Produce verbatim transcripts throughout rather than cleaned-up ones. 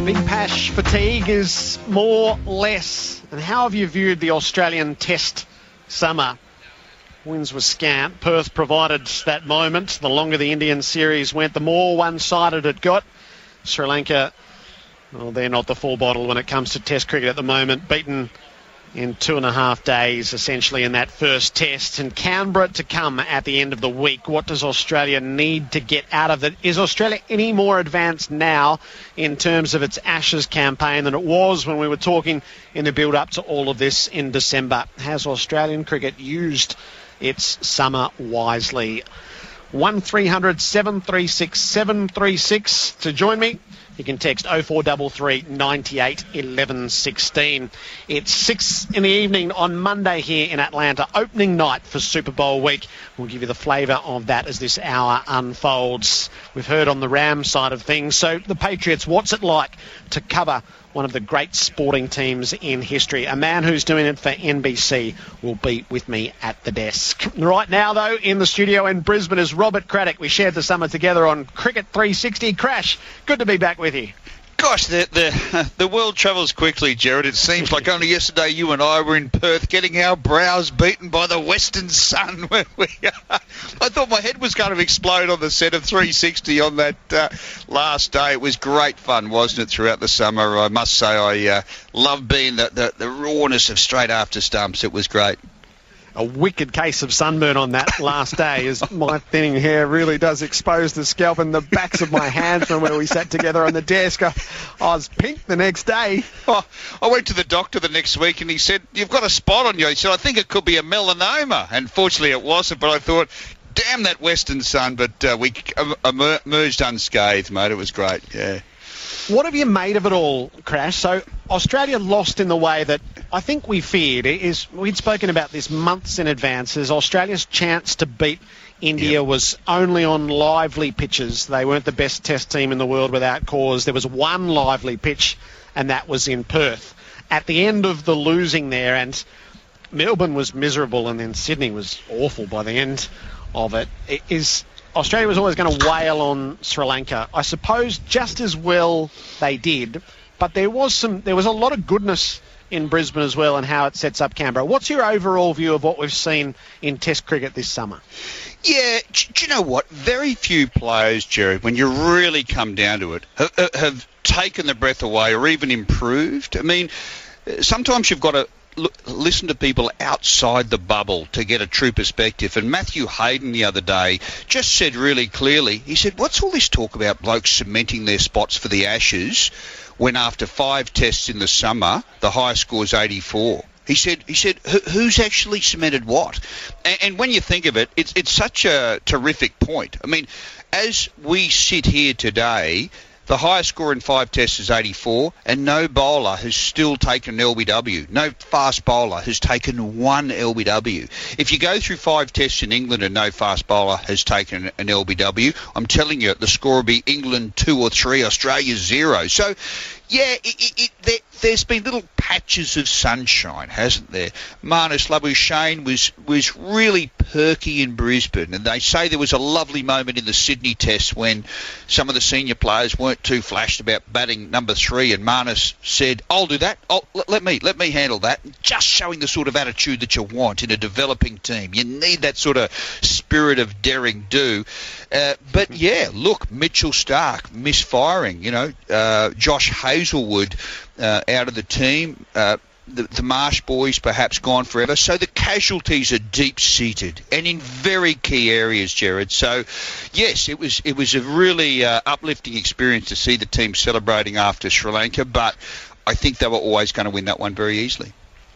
Big Pash fatigue is more, less. And how have you viewed the Australian Test summer? Wins were scant. Perth provided that moment. The longer the Indian series went, the more one-sided it got. Sri Lanka, well, they're not the full bottle when it comes to Test cricket at the moment. Beaten in two and a half days, essentially, in that first test. And Canberra to come at the end of the week. What does Australia need to get out of it? Is Australia any more advanced now in terms of its Ashes campaign than it was when we were talking in the build-up to all of this in December? Has Australian cricket used its summer wisely? one three hundred seven three six seven three six to join me. You can text oh four three three, nine eight, one one one six. It's six in the evening on Monday here in Atlanta, opening night for Super Bowl week. We'll give you the flavour of that as this hour unfolds. We've heard on the Rams side of things. So the Patriots, what's it like to cover one of the great sporting teams in history? A man who's doing it for N B C will be with me at the desk. Right now, though, in the studio in Brisbane is Robert Craddock. We shared the summer together on Cricket three sixty. Crash, good to be back with you. Gosh, the, the the world travels quickly, Jared. It seems like only yesterday you and I were in Perth getting our brows beaten by the western sun. Where we, I thought my head was going to explode on the set of three sixty on that uh, last day. It was great fun, wasn't it, throughout the summer? I must say I uh, love being the, the, the rawness of straight after stumps. It was great. A wicked case of sunburn on that last day, as my thinning hair really does expose the scalp and the backs of my hands from where we sat together on the desk. I, I was pink the next day. Oh, I went to the doctor the next week and he said, "You've got a spot on you." He said, "I think it could be a melanoma." And fortunately it wasn't, but I thought, damn that western sun. But uh, we emerged unscathed, mate. It was great, yeah. What have you made of it all, Crash? So Australia lost in the way that I think we feared. It is, we'd spoken about this months in advance. As Australia's chance to beat India yep. was only on lively pitches. They weren't the best test team in the world without cause. There was one lively pitch, and that was in Perth. At the end of the losing there, and Melbourne was miserable, and then Sydney was awful by the end of it, it is... Australia was always going to wail on Sri Lanka. I suppose just as well they did, but there was some, there was a lot of goodness in Brisbane as well and how it sets up Canberra. What's your overall view of what we've seen in Test cricket this summer? Yeah, do you know what? Very few players, Jerry, when you really come down to it, have, have taken the breath away or even improved. I mean, sometimes you've got to listen to people outside the bubble to get a true perspective. And Matthew Hayden the other day just said really clearly, he said, what's all this talk about blokes cementing their spots for the Ashes when after five tests in the summer, the highest score is eighty-four? He said, he said, who's actually cemented what? And, and when you think of it, it's, it's such a terrific point. I mean, as we sit here today, the highest score in five tests is eighty-four, and no bowler has still taken an L B W. No fast bowler has taken one L B W. If you go through five tests in England and no fast bowler has taken an L B W, I'm telling you, the score will be England two or three, Australia zero. So, yeah, it, it, it, there, there's been little patches of sunshine, hasn't there? Marnus Labuschagne was was really perky in Brisbane, and they say there was a lovely moment in the Sydney Test when some of the senior players weren't too flashed about batting number three, and Marnus said, "I'll do that. I'll, let, let me let me handle that." Just showing the sort of attitude that you want in a developing team. You need that sort of spirit of daring do. Uh, but yeah, look, Mitchell Starc misfiring. You know, uh, Josh Hazlewood uh, out of the team. Uh, The, the Marsh boys perhaps gone forever. So the casualties are deep-seated and in very key areas, Jared. So, yes, it was it was a really uh, uplifting experience to see the team celebrating after Sri Lanka, but I think they were always going to win that one very easily.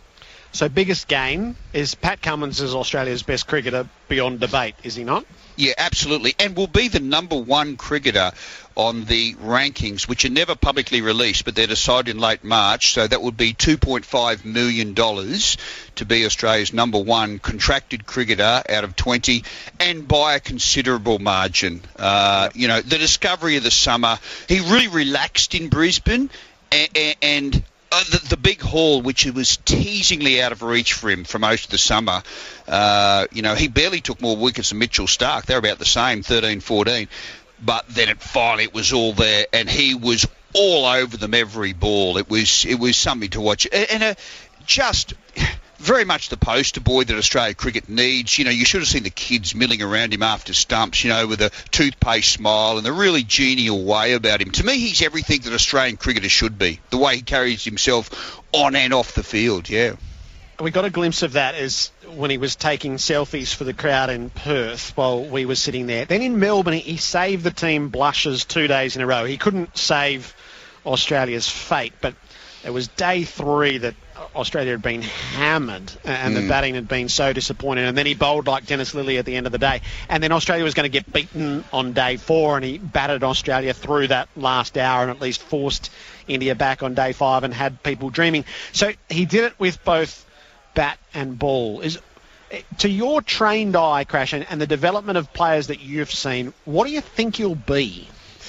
So biggest gain is Pat Cummins is Australia's best cricketer beyond debate, is he not? Yeah, absolutely. And will be the number one cricketer on the rankings, which are never publicly released, but they're decided in late March. So that would be two point five million dollars to be Australia's number one contracted cricketer out of twenty, and by a considerable margin. Uh, you know, the discovery of the summer, he really relaxed in Brisbane, and, and Uh, the, the big haul, which was teasingly out of reach for him for most of the summer, uh, you know, he barely took more wickets than Mitchell Starc. They're about the same, thirteen, fourteen. But then it finally it was all there, and he was all over them every ball. It was it was something to watch. And, and uh, just very much the poster boy that Australia cricket needs. You know, you should have seen the kids milling around him after stumps, you know, with a toothpaste smile and a really genial way about him. To me, he's everything that Australian cricketer should be, the way he carries himself on and off the field, yeah. We got a glimpse of that as when he was taking selfies for the crowd in Perth while we were sitting there. Then in Melbourne, he saved the team blushes two days in a row. He couldn't save Australia's fate, but it was day three that Australia had been hammered and mm. the batting had been so disappointing. And then he bowled like Dennis Lillee at the end of the day. And then Australia was going to get beaten on day four, and he battered Australia through that last hour and at least forced India back on day five and had people dreaming. So he did it with both bat and ball. Is to your trained eye, Crash, and, and the development of players that you've seen, what do you think he'll be?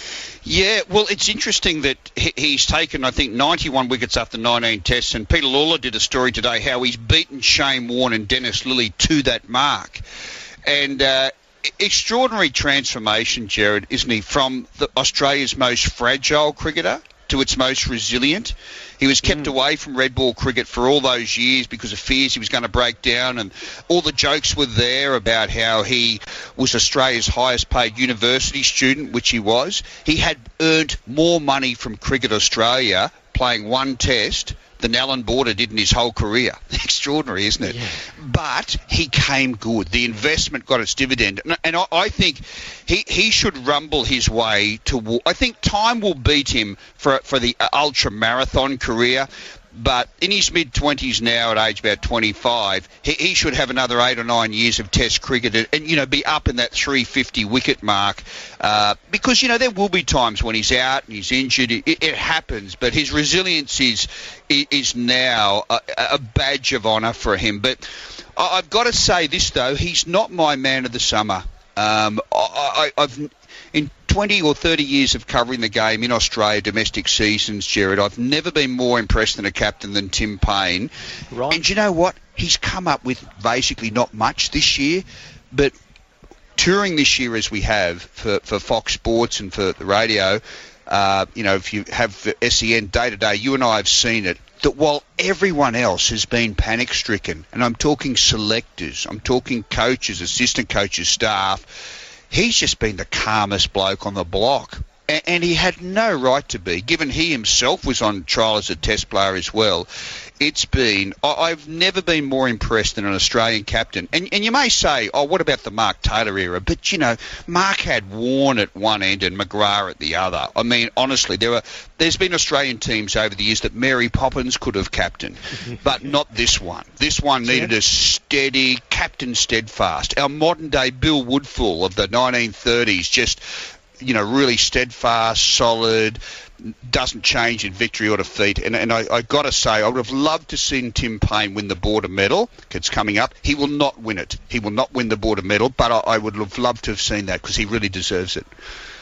Yeah, well, it's interesting that he's taken, I think, ninety-one wickets after nineteen tests, and Peter Lalor did a story today how he's beaten Shane Warne and Dennis Lillee to that mark. And uh, extraordinary transformation, Jared, isn't he, from the, Australia's most fragile cricketer to its most resilient. He was kept mm. away from red ball cricket for all those years because of fears he was going to break down, and all the jokes were there about how he was Australia's highest paid university student, which he was. He had earned more money from Cricket Australia playing one test than Alan Border did in his whole career. Extraordinary, isn't it? Yeah. But he came good. The investment got its dividend. And, and I, I think he, he should rumble his way to... I think time will beat him for, for the ultra-marathon career. But in his mid-twenties now, at age about twenty-five, he, he should have another eight or nine years of Test cricket and, and you know, be up in that three fifty wicket mark. Uh, because, you know, there will be times when he's out and he's injured. It, it happens. But his resilience is is now a, a badge of honour for him. But I, I've got to say this, though. He's not my man of the summer. Um, I, I, I've... In twenty or thirty years of covering the game in Australia, domestic seasons, Jared, I've never been more impressed than a captain than Tim Payne. Right. And you know what? He's come up with basically not much this year, but touring this year as we have for, for Fox Sports and for the radio, uh, you know, if you have S E N day to day, you and I have seen it, that while everyone else has been panic-stricken, and I'm talking selectors, I'm talking coaches, assistant coaches, staff, he's just been the calmest bloke on the block. And, and he had no right to be, given he himself was on trial as a test player as well. It's been... I, I've never been more impressed than an Australian captain. And, and you may say, oh, what about the Mark Taylor era? But, you know, Mark had Warne at one end and McGrath at the other. I mean, honestly, there were, there's been Australian teams over the years that Mary Poppins could have captained, but not this one. This one needed a steady, captain steadfast. Our modern-day Bill Woodfull of the nineteen thirties, just... you know, really steadfast, solid, doesn't change in victory or defeat. And, and I, I got to say, I would have loved to see Tim Payne win the Border Medal. It's coming up. He will not win it. He will not win the Border Medal, but I, I would have loved to have seen that because he really deserves it.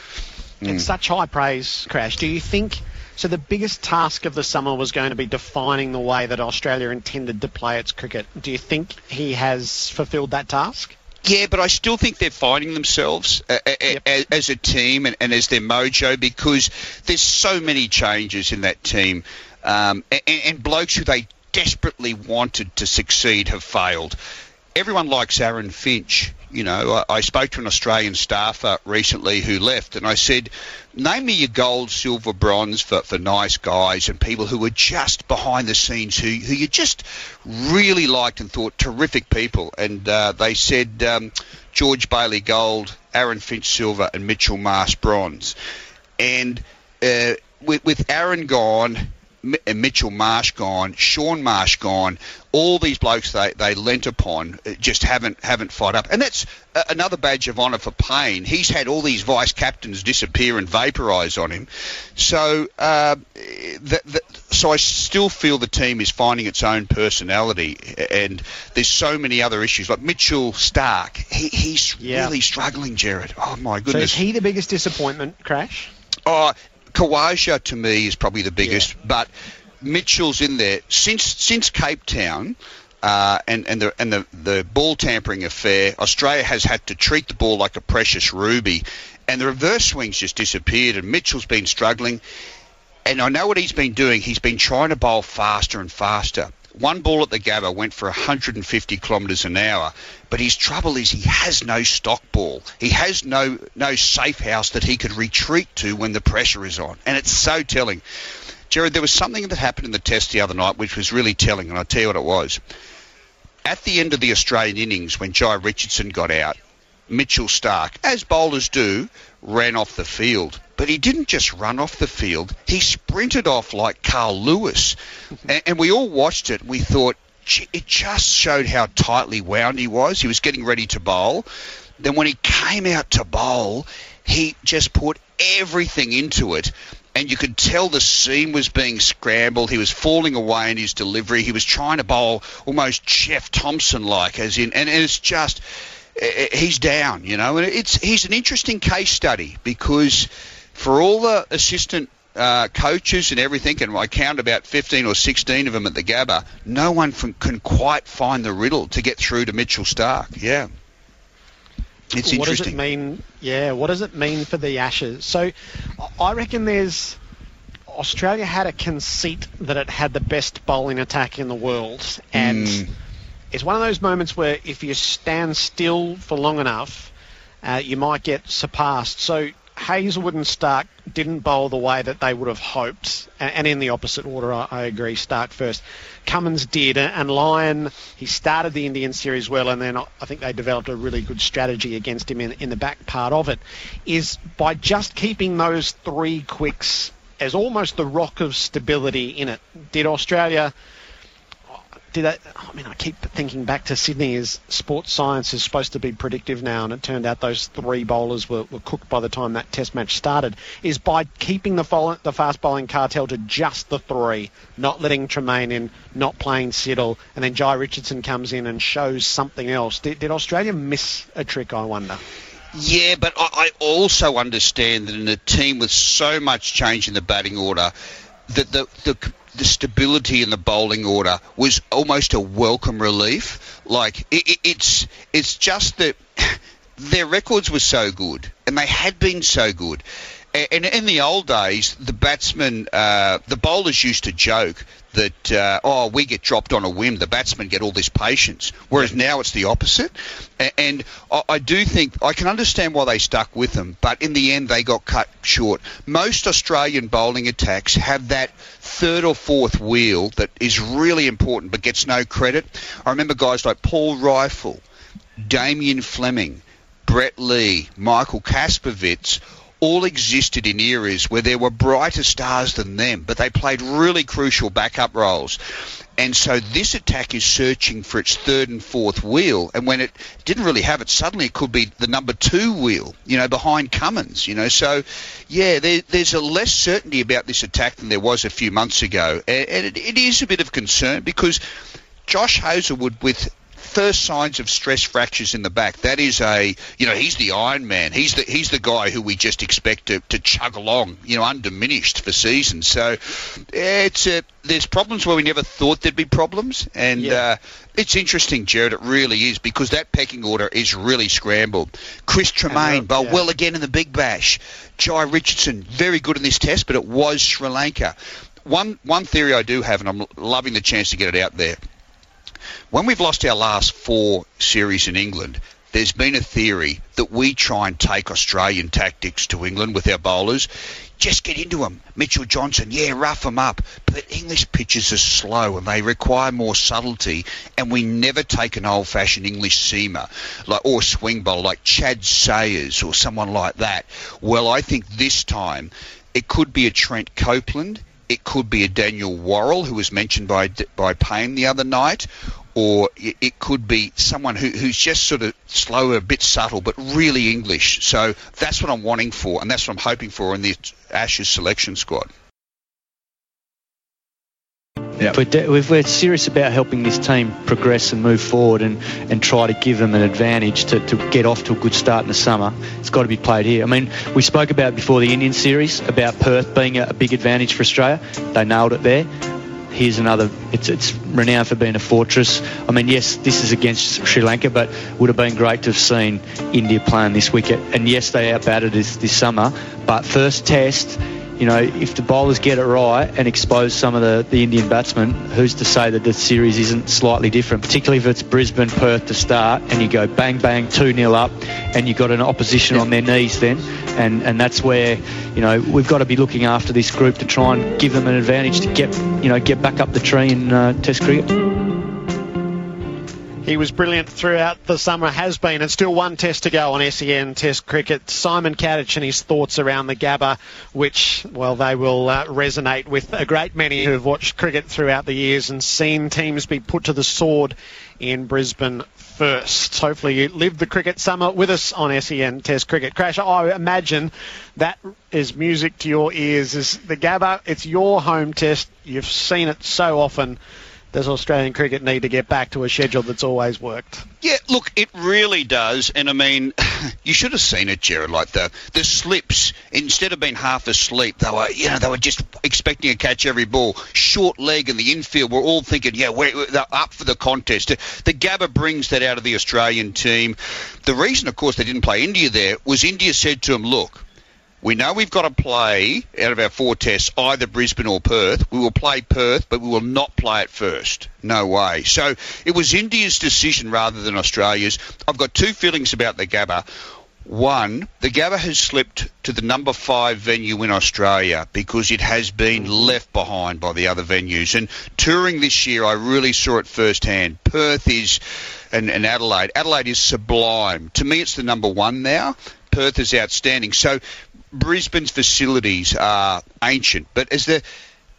Mm. It's such high praise, Crash. Do you think... So the biggest task of the summer was going to be defining the way that Australia intended to play its cricket. Do you think he has fulfilled that task? Yeah, but I still think they're finding themselves uh, yep. as, as a team and, and as their mojo, because there's so many changes in that team, um, and, and blokes who they desperately wanted to succeed have failed. Everyone likes Aaron Finch. You know, I, I spoke to an Australian staffer recently who left, and I said, name me your gold, silver, bronze for, for nice guys and people who were just behind the scenes, who, who you just really liked and thought terrific people. And uh, they said um, George Bailey gold, Aaron Finch silver, and Mitchell Marsh bronze. And uh, with, with Aaron gone... Mitchell Marsh gone, Sean Marsh gone, all these blokes they, they lent upon just haven't haven't fired up. And that's uh, another badge of honour for Payne. He's had all these vice-captains disappear and vaporise on him. So uh, the, the, so I still feel the team is finding its own personality, and there's so many other issues. Like Mitchell Starc, he, he's yeah. really struggling, Jared. Oh, my goodness. So is he the biggest disappointment, Crash? Oh, Khawaja to me is probably the biggest, yeah. but Mitchell's in there since since Cape Town uh, and and the and the, the ball tampering affair. Australia has had to treat the ball like a precious ruby, and the reverse swings just disappeared. And Mitchell's been struggling. and I know what he's been doing. He's been trying to bowl faster and faster. One ball at the Gabba went for one hundred fifty kilometres an hour, but his trouble is he has no stock ball. He has no no safe house that he could retreat to when the pressure is on, and it's so telling. Jared, there was something that happened in the test the other night which was really telling, and I'll tell you what it was. At the end of the Australian innings, when Jai Richardson got out, Mitchell Starc, as bowlers do, ran off the field. But he didn't just run off the field. He sprinted off like Carl Lewis. and, and we all watched it. We thought, it just showed how tightly wound he was. He was getting ready to bowl. Then when he came out to bowl, he just put everything into it. And you could tell the seam was being scrambled. He was falling away in his delivery. He was trying to bowl almost Jeff Thompson-like, as in, and it's just, he's down, you know. And it's he's an interesting case study because for all the assistant uh, coaches and everything, and I count about fifteen or sixteen of them at the Gabba, no one can, can quite find the riddle to get through to Mitchell Starc. Yeah. It's what interesting. What does it mean? Yeah, what does it mean for the Ashes? So I reckon there's... Australia had a conceit that it had the best bowling attack in the world. And mm. it's one of those moments where if you stand still for long enough, uh, you might get surpassed. So Hazlewood and Starc didn't bowl the way that they would have hoped. And in the opposite order, I, I agree, Starc first. Cummins did, and Lyon, he started the Indian series well, and then I think they developed a really good strategy against him in, in the back part of it, is by just keeping those three quicks as almost the rock of stability in it. Did Australia... Did that, I mean, I keep thinking back to Sydney as sports science is supposed to be predictive now, and it turned out those three bowlers were, were cooked by the time that test match started, is by keeping the, fall, the fast bowling cartel to just the three, not letting Tremaine in, not playing Siddle, and then Jai Richardson comes in and shows something else. Did, did Australia miss a trick, I wonder? Yeah, but I, I also understand that in a team with so much change in the batting order, that the, the the stability in the bowling order was almost a welcome relief. Like it, it, it's it's just that their records were so good, and they had been so good. And in the old days, the batsmen, uh, the bowlers used to joke that, uh, oh, we get dropped on a whim, the batsmen get all this patience. Whereas now it's the opposite. And I do think, I can understand why they stuck with them, but in the end they got cut short. Most Australian bowling attacks have that third or fourth wheel that is really important but gets no credit. I remember guys like Paul Rifle, Damien Fleming, Brett Lee, Michael Kaspervitz, all existed in eras where there were brighter stars than them, but they played really crucial backup roles. And so this attack is searching for its third and fourth wheel, and when it didn't really have it, suddenly it could be the number two wheel, you know, behind Cummins, you know. So, yeah, there, there's a less certainty about this attack than there was a few months ago, and, and it, it is a bit of concern because Josh Hazlewood, with first signs of stress fractures in the back, that is a, you know, he's the Iron Man. He's the he's the guy who we just expect to, to chug along, you know, undiminished for seasons. So it's a, there's problems where we never thought there'd be problems. And yeah. uh, it's interesting, Jared, it really is, because that pecking order is really scrambled. Chris Tremaine bowled yeah. well again in the Big Bash. Jai Richardson, very good in this test, but it was Sri Lanka. One, one theory I do have, and I'm loving the chance to get it out there, when we've lost our last four series in England, there's been a theory that we try and take Australian tactics to England with our bowlers. Just get into them. Mitchell Johnson, yeah, rough them up. But English pitches are slow and they require more subtlety, and we never take an old-fashioned English seamer like, or swing bowler like Chad Sayers or someone like that. Well, I think this time it could be a Trent Copeland. It could be a Daniel Worrell, who was mentioned by by Payne the other night, or it could be someone who, who's just sort of slower, a bit subtle, but really English. So that's what I'm wanting for, and that's what I'm hoping for in the Ashes selection squad. Yeah. But if we're serious about helping this team progress and move forward and, and try to give them an advantage to, to get off to a good start in the summer, it's got to be played here. I mean, we spoke about before the Indian series about Perth being a, a big advantage for Australia. They nailed it there. Here's another, it's it's renowned for being a fortress. I mean, yes, this is against Sri Lanka, but would have been great to have seen India playing this wicket. And yes, they outbatted this this summer, but first test, you know, if the bowlers get it right and expose some of the, the Indian batsmen, who's to say that the series isn't slightly different, particularly if it's Brisbane, Perth to start, and you go bang, bang, two nil up, and you've got an opposition yeah. on their knees then, and, and that's where, you know, we've got to be looking after this group to try and give them an advantage to get, you know, get back up the tree in uh, Test cricket. He was brilliant throughout the summer, has been, and still one test to go on S E N Test cricket. Simon Kadich and his thoughts around the Gabba, which, well, they will uh, resonate with a great many who have watched cricket throughout the years and seen teams be put to the sword in Brisbane first. Hopefully you lived the cricket summer with us on S E N Test cricket. Crash, I imagine that is music to your ears. Is the Gabba, it's your home test. You've seen it so often. Does Australian cricket need to get back to a schedule that's always worked? Yeah, look, it really does. And, I mean, you should have seen it, Jared, like the the slips. Instead of being half asleep, they were, you know, they were just expecting a catch every ball. Short leg in the infield, we're all thinking, yeah, we're, they're up for the contest. The Gabba brings that out of the Australian team. The reason, of course, they didn't play India there was India said to them, look, we know we've got to play out of our four tests either Brisbane or Perth. We will play Perth, but we will not play it first. No way. So it was India's decision rather than Australia's. I've got two feelings about the Gabba. One, the Gabba has slipped to the number five venue in Australia because it has been left behind by the other venues. And touring this year, I really saw it firsthand. Perth is, and, and Adelaide. Adelaide is sublime. To me, it's the number one now. Perth is outstanding. So Brisbane's facilities are ancient, but as the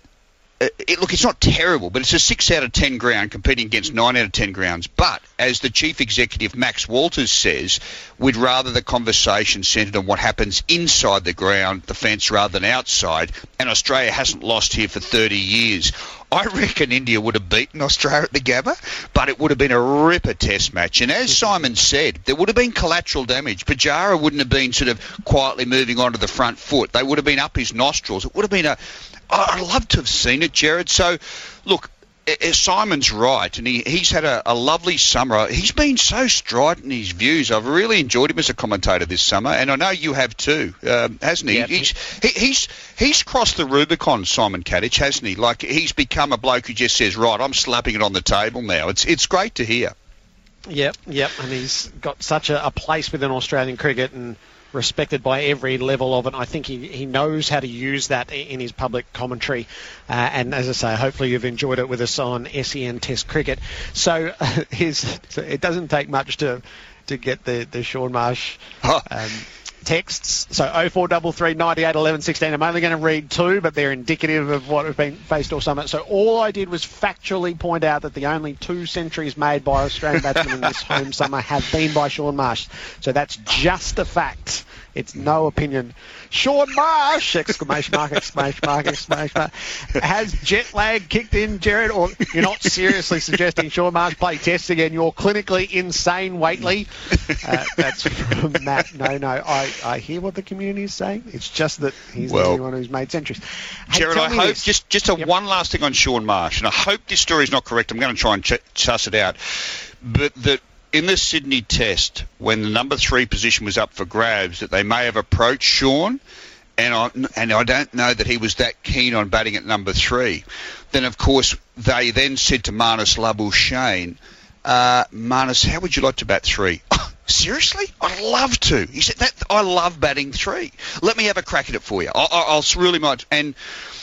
uh, it, look, it's not terrible, but it's a six out of ten ground competing against nine out of ten grounds. But as the chief executive Max Walters says, we'd rather the conversation centred on what happens inside the ground, the fence, rather than outside. And Australia hasn't lost here for thirty years. I reckon India would have beaten Australia at the Gabba, but it would have been a ripper test match. And as Simon said, there would have been collateral damage. Pujara wouldn't have been sort of quietly moving onto the front foot. They would have been up his nostrils. It would have been a... I'd love to have seen it, Jared. So, look, Simon's right, and he, he's had a, a lovely summer. He's been so strident in his views. I've really enjoyed him as a commentator this summer, and I know you have too, um, hasn't he? Yep. He's, he, he's he's crossed the Rubicon, Simon Kadich, hasn't he? Like, he's become a bloke who just says, right, I'm slapping it on the table now. It's it's great to hear. Yep, yep, and he's got such a, a place within Australian cricket and respected by every level of it. I think he, he knows how to use that in his public commentary. Uh, and as I say, hopefully you've enjoyed it with us on S E N Test Cricket. So, uh, his, so it doesn't take much to to get the, the Shaun Marsh um, texts. So oh four three three, ninety-eight, eleven, sixteen. I'm only going to read two, but they're indicative of what we've been faced all summer. So all I did was factually point out that the only two centuries made by Australian batsmen in this home summer have been by Shaun Marsh. So that's just a fact. It's no opinion. Shaun Marsh! Exclamation mark, exclamation mark, exclamation mark. Has jet lag kicked in, Jared? Or you're not seriously suggesting Shaun Marsh play tests again? You're clinically insane, Waitley. Uh, that's from Matt. No, no, I, I hear what the community is saying. It's just that he's well, the only one who's made centuries. Hey, Jared, I hope, this. just just a yep. one last thing on Shaun Marsh, and I hope this story is not correct. I'm going to try and ch- suss it out. But that in the Sydney Test, when the number three position was up for grabs, that they may have approached Shaun, and I, and I don't know that he was that keen on batting at number three. Then, of course, they then said to Marnus Labuschagne, uh, Marnus, how would you like to bat three? Oh, seriously? I'd love to. He said, that I love batting three. Let me have a crack at it for you. I, I, I'll really might. And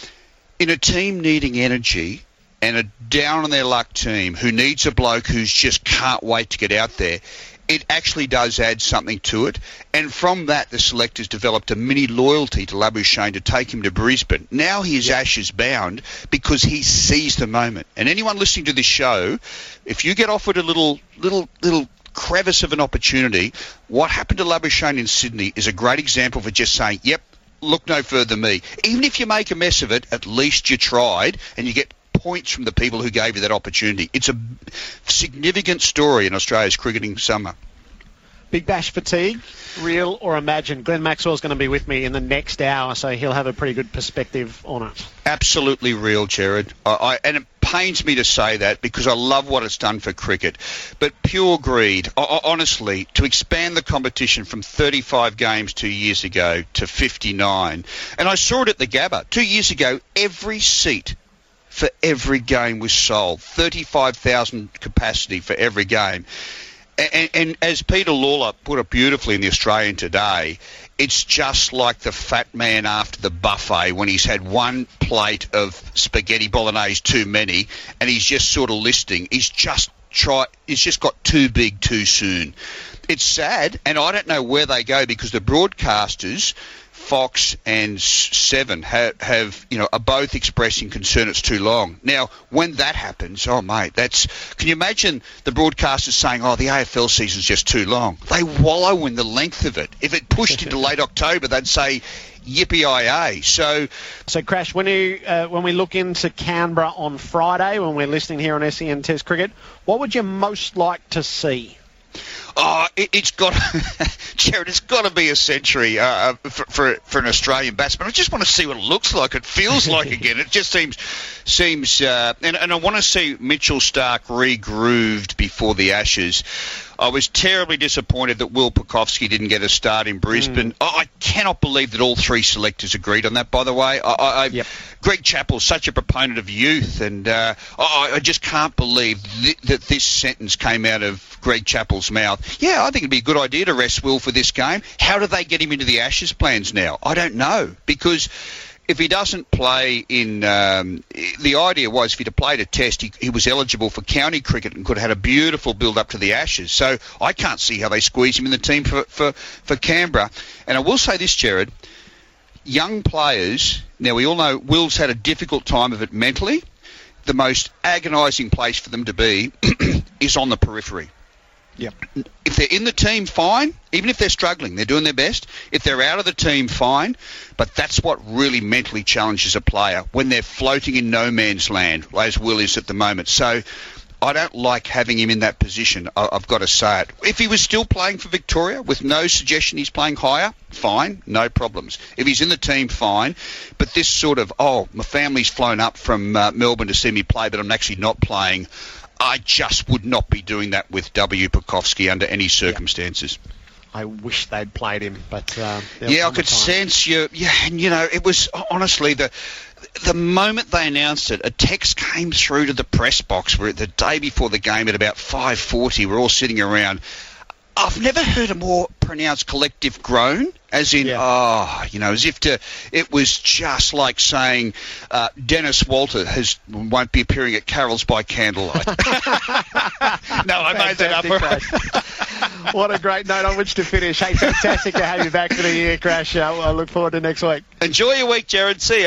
in a team needing energy, and a down-on-their-luck team who needs a bloke who's just can't wait to get out there, it actually does add something to it. And from that, the selectors developed a mini loyalty to Labuschagne to take him to Brisbane. Now he is ashes bound because he seized the moment. And anyone listening to this show, if you get offered a little, little, little crevice of an opportunity, what happened to Labuschagne in Sydney is a great example for just saying, yep, look no further than me. Even if you make a mess of it, at least you tried, and you get points from the people who gave you that opportunity. It's a significant story in Australia's cricketing summer. Big Bash fatigue, real or imagined? Glenn Maxwell's going to be with me in the next hour, so he'll have a pretty good perspective on it. Absolutely real, Jared. I, I, and pains me to say that because I love what it's done for cricket. But pure greed, o- honestly, to expand the competition from thirty-five games two years ago to fifty-nine. And I saw it at the Gabba. Two years ago, every seat for every game was sold. thirty-five thousand capacity for every game. And, and as Peter Lawler put it beautifully in the Australian today, it's just like the fat man after the buffet when he's had one plate of spaghetti bolognese too many and he's just sort of listing. He's just try. He's just got too big too soon. It's sad, and I don't know where they go because the broadcasters, Fox and Seven, have, have you know are both expressing concern it's too long. Now, when that happens, oh mate, that's can you imagine the broadcasters saying, "Oh, the A F L season's just too long." They wallow in the length of it. If it pushed into late October, they'd say, "Yippee-yi-yi." So, so Crash, when you uh, when we look into Canberra on Friday, when we're listening here on S E N Test Cricket, what would you most like to see? Oh, it, it's got, Jared, it's got to be a century uh, for, for for an Australian batsman. I just want to see what it looks like, it feels like again. It just seems, seems, uh, and, and I want to see Mitchell Starc re-grooved before the Ashes. I was terribly disappointed that Will Pucovski didn't get a start in Brisbane. Mm. I, I cannot believe that all three selectors agreed on that, by the way. I, I, yep. Greg Chappell's such a proponent of youth, and uh, I, I just can't believe th- that this sentence came out of Greg Chappell's mouth. Yeah, I think it'd be a good idea to rest Will for this game. How do they get him into the Ashes plans now? I don't know, because if he doesn't play in, um, the idea was if he'd have played a test, he, he was eligible for county cricket and could have had a beautiful build-up to the Ashes. So I can't see how they squeeze him in the team for, for, for Canberra. And I will say this, Jared, young players, now we all know Will's had a difficult time of it mentally. The most agonising place for them to be is on the periphery. Yep. If they're in the team, fine. Even if they're struggling, they're doing their best. If they're out of the team, fine. But that's what really mentally challenges a player when they're floating in no man's land, as Will is at the moment. So I don't like having him in that position, I've got to say it. If he was still playing for Victoria with no suggestion he's playing higher, fine, no problems. If he's in the team, fine. But this sort of, oh, my family's flown up from uh, Melbourne to see me play, but I'm actually not playing, I just would not be doing that with W. Pucovski under any circumstances. Yeah. I wish they'd played him, but uh, yeah, I could sense you. Yeah, and you know, it was honestly the the moment they announced it, a text came through to the press box where the day before the game at about five forty, we're all sitting around. I've never heard a more pronounced collective groan, as in, yeah. oh, you know, as if to, it was just like saying uh, Dennis Walter has won't be appearing at Carols by Candlelight. No, I made that up. What a great note on which to finish. Hey, fantastic to have you back for the year, Crash. I look forward to next week. Enjoy your week, Jared. See ya.